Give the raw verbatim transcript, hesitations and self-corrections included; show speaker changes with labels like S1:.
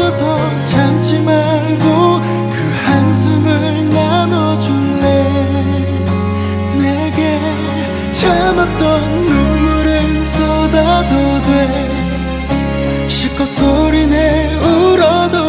S1: 서서 참지 말고 그 한숨을 나눠줄래. 내게 참았던 눈물은 쏟아도 돼. 실컷 소리내 울어도